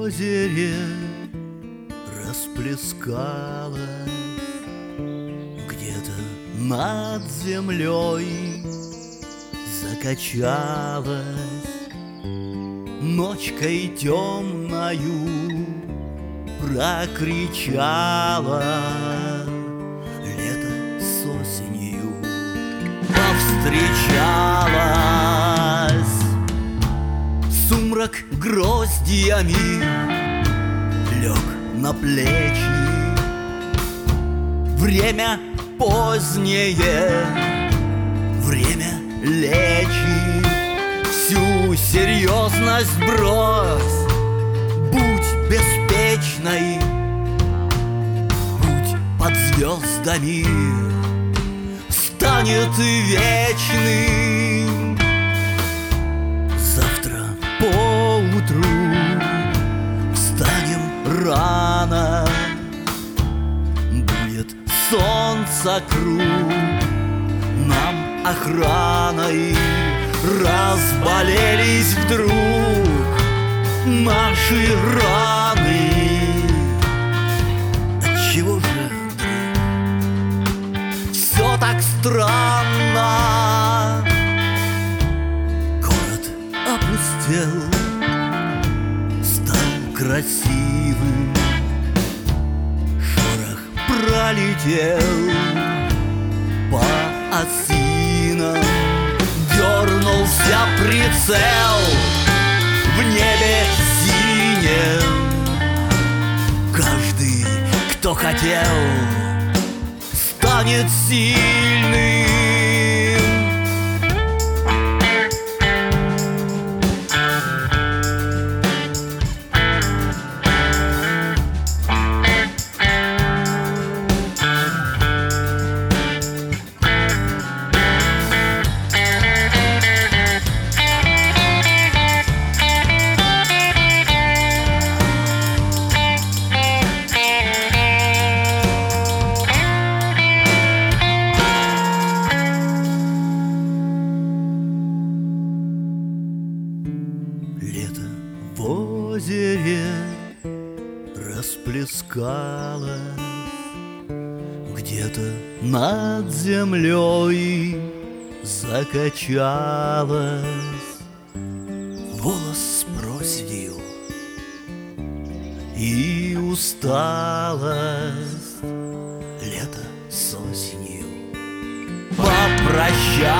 озере расплескалась, где-то над землей закачалась, ночкой темною прокричала, лето с осенью повстречалась. Сумрак гроздьями лег на плечи, время позднее, время лечит. Всю серьезность брось, будь беспечной, будь под звездами, станет вечным. Завтра поутру встанем рано, будет солнце круг нам охраной. Разболелись вдруг наши раны. Отчего же все так странно? Город опустел, стал красивым, шорох пролетел по осинам. Дернулся прицел в небе синем. Каждый, кто хотел, станет сильным. Лето в озере расплескалось, где-то над землей закачалась. Волос с проседью и усталость, лето с осенью попрощалась.